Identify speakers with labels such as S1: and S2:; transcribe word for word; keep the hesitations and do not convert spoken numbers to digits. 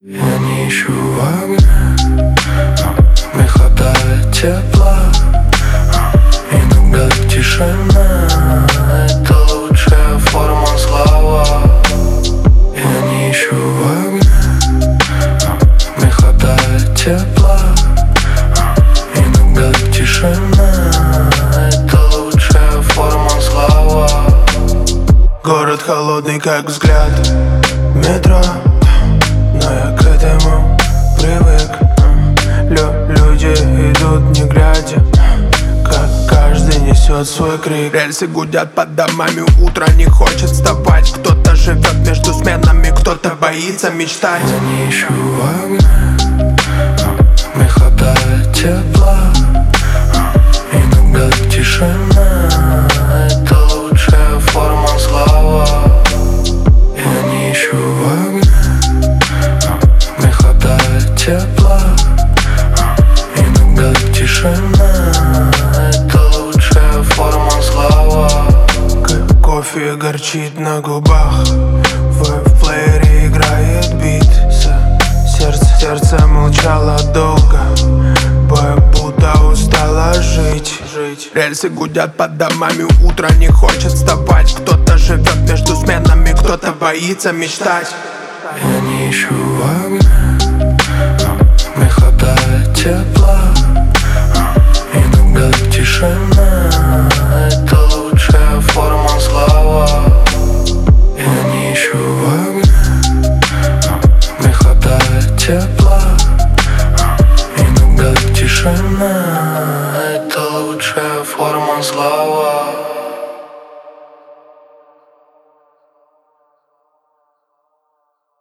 S1: Я не ищу огня, мне хватает тепла. Иногда тишина — это лучшая форма слова. Я не ищу огня, мне хватает тепла. Иногда тишина — это лучшая форма слова.
S2: Город холодный, как взгляд метро, но я к этому привык. Лю Люди идут не глядя, как каждый несет свой крик. Рельсы гудят под домами, утро не хочет вставать. Кто-то живет между сменами, кто-то боится мечтать.
S1: Я не ищу огня, мне хватает тепла. Иногда тишина — это лучшая форма слова. Я не ищу огня, мне хватает тепла. Иногда тишина — это лучшая форма слова.
S2: Как кофе горчит на губах, в, в плеере играет бит. Сердце, сердце молчало долго, бо будто устала жить, жить. Рельсы гудят под домами, утро не хочет вставать. Кто-то живет между сменами, кто-то боится мечтать.
S1: Я не ищу огня, мне хватает тепла. Иногда тишина — это лучшая форма слова. Я не ищу огня, мне хватает тепла.